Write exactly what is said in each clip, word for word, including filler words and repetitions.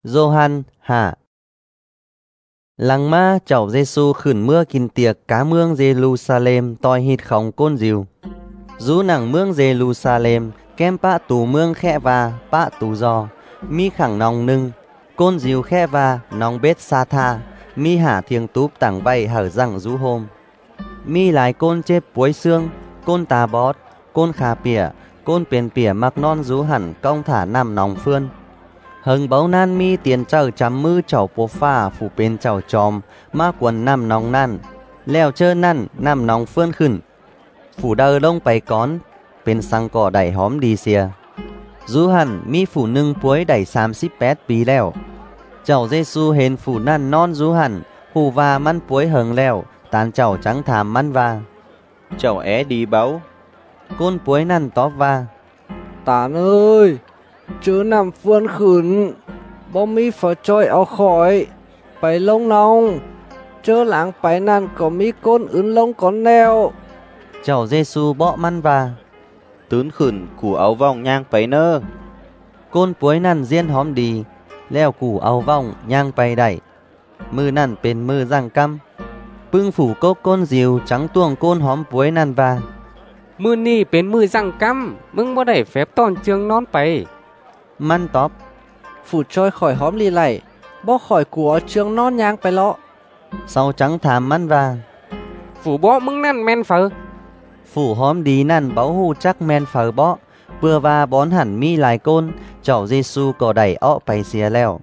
Gioan hạ. Lăng ma cháu Giêsu khửn mưa kín tiệc cá mương Jerusalem toi hít khóng côn diều. Rú nặng mương Jerusalem kem pạ tù mương khẽ và pạ tù giò. Mi khẳng nòng nưng côn diều khẽ và nòng bết sa tha. Mi hả thiêng túp tảng vay hở răng rú hôm. Mi lại côn chếp puối xương côn tà bót côn khà pỉa côn biển pỉa mặc non rú hẳn công thả nằm nòng phương. Hừng bấu nan mi tiền chờ chấm mư chầu bố pha phủ bên chầu chòm ma quần nằm nòng năn leo chơ năn nằm nòng phương khửn phủ đờ lông bày cón bên sang cỏ đẩy hóm đi xìa rú hẳn mi phủ nưng puối đẩy xám xíp bét bí leo chầu Giêsu hên phủ năn non rú hẳn hù và măn puối hừng leo tàn chầu trắng thảm măn va chầu é đi báu côn puối năn tóp va Tán ơi, chớ nằm phương khửn, bóng mi phải trôi áo khỏi, bày lông nông, chớ lãng bày năn có mi côn ứng lông con neo. Chầu Giêsu bọ măn va tướn khửn củ áo vòng nhang bấy nơ. Côn puối năn riêng hóm đi, leo củ áo vòng nhang bày đẩy. Mư năn bên mư răng căm, bưng phủ cốc côn diều trắng tuồng côn hóm puối năn va. Mưa ni bên mưa răng căm, mưngบ่ได้phép tòn chương nónไป. Măn tóp Phủ trôi khỏi hóm lì lạy, bó khỏi của trường non nhangไปlọ. Sau trắng thảm măn va Phủ bó mưng năn men phở. Phủ hóm đi năn báo hù chắc men phở bó. Vừa va bón hẳn mi lại côn, chầu Giêsu có đẩy ọ bày xìa leo.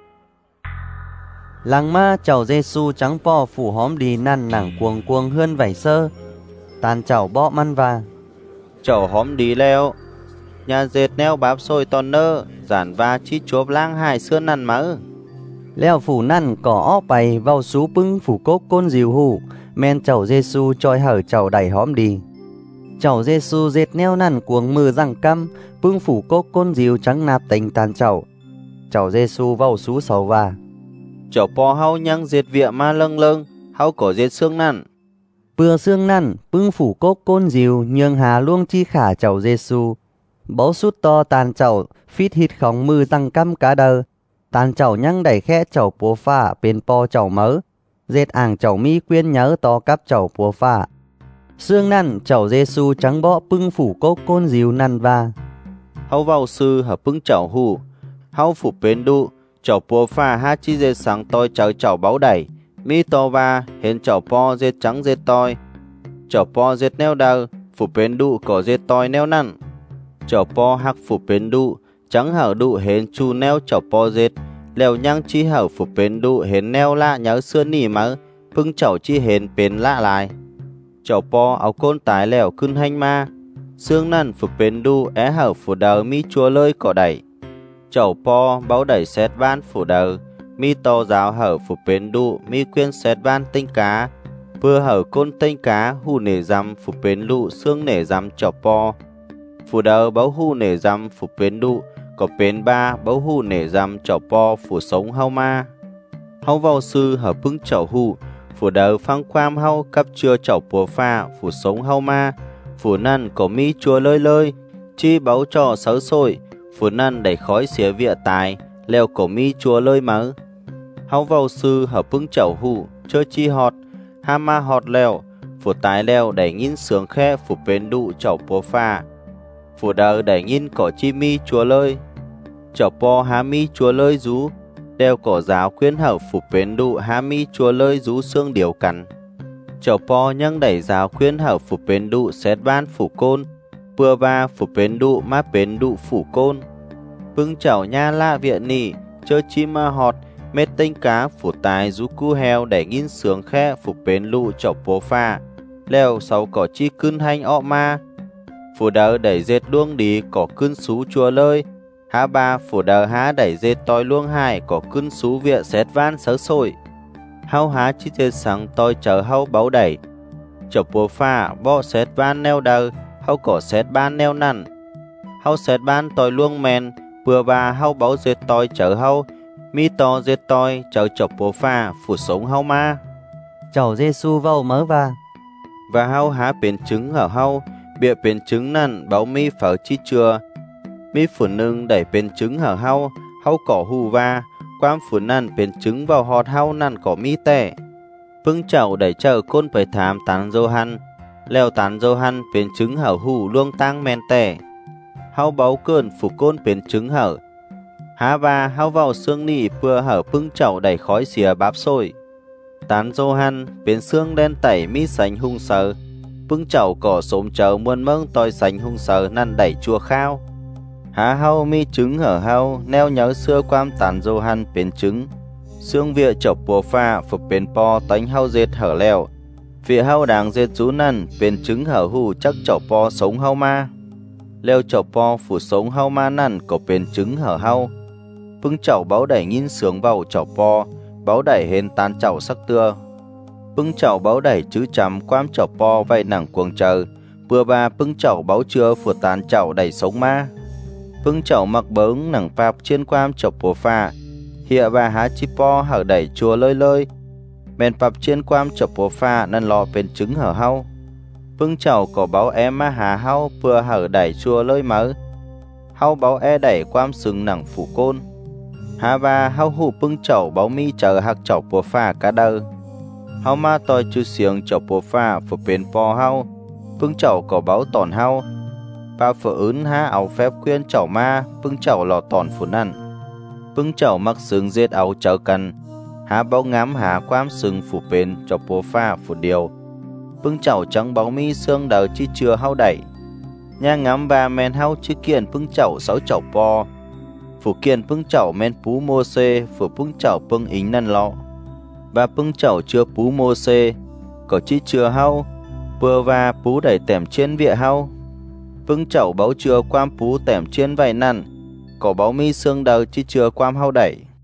Lăng ma chầu Giêsu trắng po phủ hóm đi năn nặng cuồng cuồng hươn vảy sơ. Tàn chầu bọ măn va Chầu hóm đi leo nhà dệt neo báp xôi ton nơ giản va chi chốp lang hai xưa năn mỡ. Leo phủ năn có ọ bày vào sú bưng phủ cốc côn diều hù. Men chầu Giêsu trôi hở chầu đẩy hóm đi. Chầu Giêsu dệt neo năn cuồng mưa răng căm, bưng phủ cốc côn diều trắng nạp tình tàn chầu. Chầu Giêsu vào sú sầu va Chầu po hau nhang dệt vịa ma lâng lâng, hau có dệt xương năn. Bừa xương năn bưng phủ cốc côn diều nhường hà luông chi khả chầu Giêsu. Bấu sút to tàn chầu phít hít khóng mưa răng căm cá đơ. Tàn chầu nhang đẩy khẽ chầu bố pha bên po chầu mớ. Dệt ảng chầu mi quyên nhớ to cắp chầu bố pha. Xương năn chầu Giêsu trắng bọ bưng phủ cốc côn diều năn va Hau vào sư hợp bưng chầu hù, hau phủ bến đu, chầu bố pha ha chi dệt sáng toi chầu chầu báo đẩy. Mi to va hên chầu po dệt trắng dệt toi. Chầu po dệt neo đờ, phủ bến đu có dệt toi neo năn. Chầu po hắc phủ bến đu, trắng hở đu hên chu neo chầu po dệt. Lèo nhang chi hở phủ bến đu hên neo lạ nhớ xưa nỉ mỡ, bưng chầu chi hên bến lạ lại. Chầu po áo côn tái lèo cưng hành ma. Xương năn phủ bến đu é hở phủ đờ mi chua lơi cỏ đẩy. Chầu po báo đẩy xét van phủ đờ. Mi to giáo hở phủ bến đu mi quyên xét van tinh cá. Vừa hở côn tinh cá hù nể răm phủ bến lụ xương nể răm chầu po. Phủ đờ báo hù nể răm phủ bến đu. Có bến ba báo hù nể răm chầu po phủ sống hau ma. Hau vào sư hở bưng chầu hù. Phủ đờ phăng khoam hau cấp chưa chầu bùa pha phủ sống hau ma. Phủ năn có mi chua lơi lơi. Chi báo cho sớ sôi. Phủ năn đẩy khói xía vịa tài. Leo cổ mi chua lơi mớ. Hau vào sư hở bưng chầu hù. Chơi chi họt. Ha ma họt leo. Phủ tái leo đẩy nghìn sướng khe phủ bến đụ chầu bùa pha. Phủ đờ đẩy nghìn cỏ chi mi chua lơi. Chầu po há mi chua lơi rú. Đeo cỏ giáo khuyên hở phủ bến đụ há mi chua lơi rú xương điều cắn. Chầu po nhăng đẩy giáo khuyên hở phủ bến đụ xét ban phủ côn. Bừa va phủ bến đụ má bến đụ phủ côn. Bưng chảo nha lạ viện nỉ, chơi chi ma họt, mết tinh cá phủ tài rú cu heo đẩy nghìn sướng khe phủ bến lụ chầu bố pha. Leo sáu cỏ chi cưng hành ọ ma. Phủ đờ đẩy dệt đuông đi cỏ cưng xú chua lơi. Há ba phủ đờ há đẩy dệt toi luông hai có cưng xú vịa xét van sớ sôi. Hau há chi dệt sáng toi chờ hau báo đẩy. Chầu bố pha bọ xét van neo đờ, hau có xét ban neo năn. Hau xét ban toi luông men, bừa ba hau báo dệt toi chờ hau. Mi to dệt toi chờ chầu bố pha phủ sống hau ma. Chầu Giêsu vào mớ va Và hau há bến trứng ở hau, bịa bến trứng năn báo mi phở chi chừa. Mi phủ nưng đẩy bến trứng hở hau, hau cỏ hù va, ความฝืนนั่นเป็นจึงเว้าฮอดเฮานั่นก็มีแต่พึ่งเจ้าได้เจอคนไปถามตันโจฮันแล้วตันโจฮันเป็นจึงเห่าหู้ล่วงตั้งแม่นแต่เฮาเบาเกินฝูก้นเป็นจึงเห่าหาว่าเฮาเว้าเสื่องนี้เพื่อเห่าพึ่งเจ้าได้คอยเสียบับซอยตันโจฮันเป็นเสื่องแดนไต่มีสัญหุงเสอพึ่งเจ้าก็สมเจ้ามวนเมืองตอยสัญหุงเสอนั่นได้จัวข้าวหาเฮามีจึงเหอเฮาแนวnhớเสื้อความตันโจฮันเป็นจึงเสื่องเวียเจ้าปัวฟ้าฝึกเป็นปอตังเฮาเจ็ดเหอแล้วเวียเฮาด่างเจ็ดจูนั่นเป็นจึงเหอหูจักเจ้าปอสงเฮามาแล้วเจ้าปอฝูสงเฮามานั่นก็เป็นจึงเหอเฮาพึ่งเจ้าเบาได้ยินเสียงเบาเจ้าปอเบาได้เห็นตานเจ้าสักเตือพึ่งเจ้าเบาได้จื้อจำความเจ้าปอไว้หนังกวงเจอเพื่อว่าพึ่งเจ้าเบาเชื่อฝูตานเจ้าได้สงมาพึ่งเจ้ามักเบิ้งหนังปาบเช่นความเจ้าปัวฟ้าเฮียว่าหาจิปอเหอได้ชัวเลยเลยแม่นปรับเช่นความเจ้าปัวฟ้านั่นรอเป็นจึงเหอเฮาพึ่งเจ้าก็เบาแอมาหาเฮาเพื่อเหอได้ชัวเลยเหมือเฮาเบาแอได้ความสึงหนังฝูโกนหาว่าเฮาหูพึ่งเจ้าเบามีเจอหักเจ้าปัวฟ้ากะเดอเฮามาต่อยจุเสียงเจ้าปัวฟ้าฝึกเป็นปอเฮาพึ่งเจ้าก็เบาตอนเฮาปาฝืนหาเอาแฟบเกวียนเจ้ามาพึ่งเจ้าหล่อตอนฝุ่นนั่นพึ่งเจ้ามักสึงเจ็ดเอาเจอกันหาเบางามหาความสึงฝูเป็นเจ้าปัวฟ้าฝูเดียวพึ่งเจ้าจังเบามีเสื่องเดาที่เชื่อเฮาได้ย่างงามว่าแมนเฮาชื่อเกียนพึ่งเจ้าเสาเจ้าปอฝูเกียนพึ่งเจ้าแมนปูโมเซฝูพึ่งเจ้าพึ่งอิงนั่นเลาะว่าพึ่งเจ้าเชื่อปูโมเซก็ที่เชื่อเฮาเพื่อว่าปูได้แต้มเชียนเวียเฮาพึ่งเจ้าเบาเชื่อความปูแต้มเชียนไว้นั่นก็เบามีเสื่องเดาที่เชื่อความเฮาได้